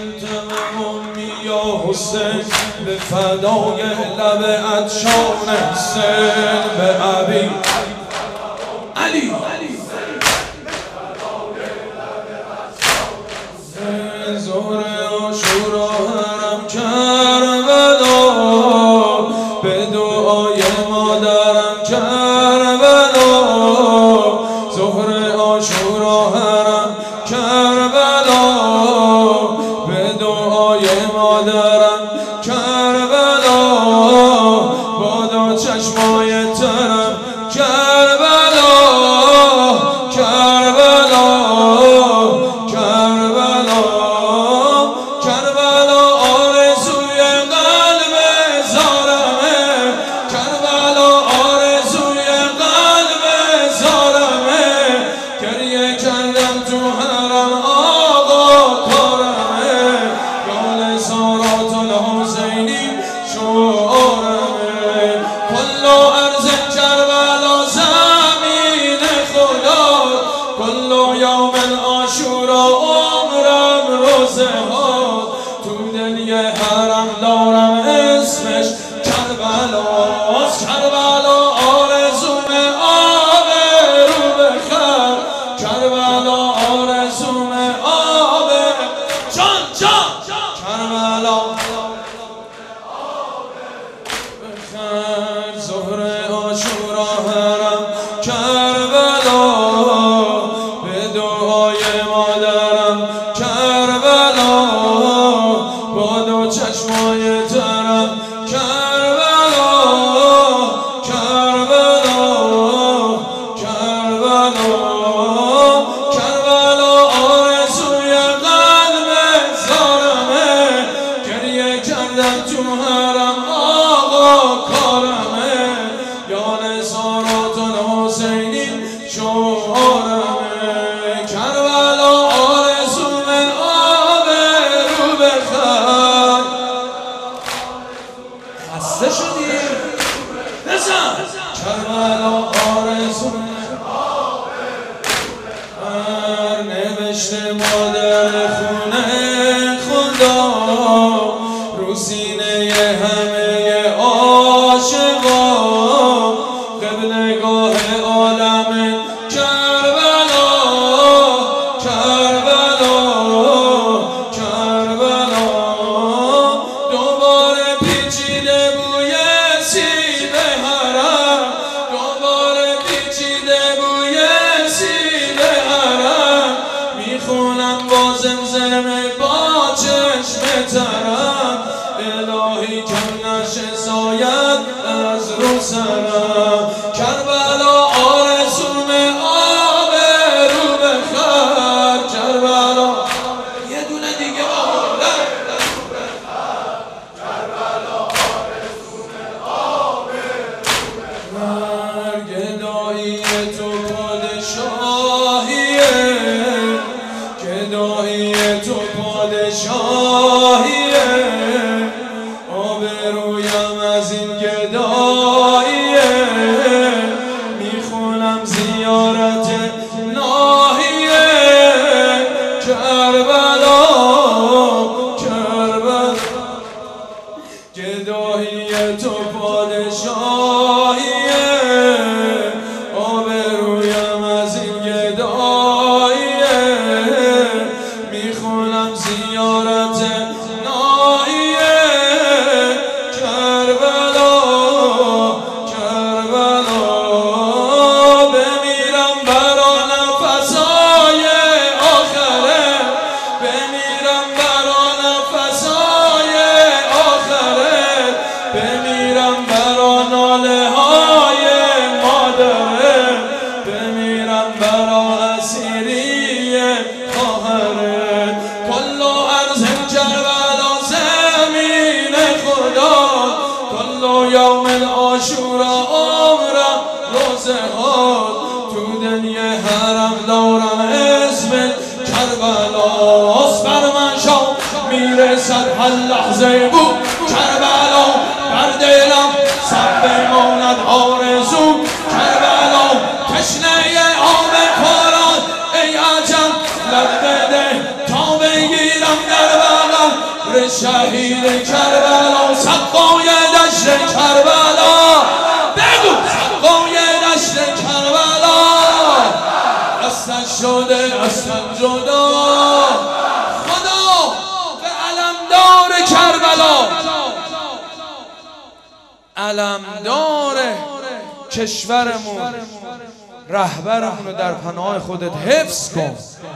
یا حسین به فدای لب عطشان حسین به ابی علی ظهر عاشورا حرم کربلا به دعای مادرم کربلا ظهر عاشورا حرم کربلا به دعای مادرم کربلا بادا چشمای ترم کربلا کربلا کربلا کربلا آرزوی قلب زارمه کربلا آرزوی قلب زارمه گریه کردم تو حرم آقا کارمه یال سارات الحسینی شعارمه کل ارض کربلا زمین خدا کل یوم عاشورا عمرم روزه ها تو دل یه حرم دارم اسمش کربلاست کربلا آرزوم آب رو بخر کربلا آرزوم آب جان کربلا بخر ظهر عاشورا حرم کربلا به دعای مادرم کربلا بادا چشمای ترم کربلا کربلا کربلا کربلا آرزوی قلب زارمه گریه کردم تو حرم آقا کارمه یال سارات الحسینی شعارمه کربلا آرزوم آب رو بخر خسته شدی؟ بزن کربلا آرزوم آب رو نوشته مادر خونه خدا رو سینه همه عاشقا قبلگاه عالم کربلا کربلا کربلا دوباره پیچیده بوی سیب حرم دوباره پیچیده بوی سیب حرم میخونم با زمزمه با چشم ترم الهی کم نشه ساید از رو سرم کربلا آرزوم آب رو بخر کربلا یه دونه دیگه کربلا آرزوم آب رو بخر گدایی تو پادشاهیه گدایی تو پادشاهیه آبرویم از این گداییه میخونم زیارت ناهیه کربلا کربلا گدایی تو پادشاهیه آبرویم از این گداییه میخونم زیارت ناهیه کربلا کربلا بمیرم برا نفسای آخره بمیرم برا نفسای آخره بمیرم برا ناله های مادره بمیرم برا اسیری خواهره کل ارض کربلا زمین خدا کل یوم عاشورا عمرم روزه ها تو دل یه حرم دارم اسم کربلاست بر من شام میرسد هر لحظه بود کربلا بر دلم سب بماند آرزو کربلا تشنه آب پاران ای عجب لب بده تا بگیرم در بغل فخر شهید کربلا سقای دشت کربلا بگو سقای دشت کربلا دستش شده دستم جدا خدا به علمدار کربلا علمدار کشورمون رهبرمون رو در پناه خودت حفظ کن.